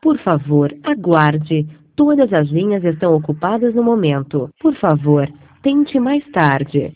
Por favor, aguarde. Todas as linhas estão ocupadas no momento. Por favor, tente mais tarde.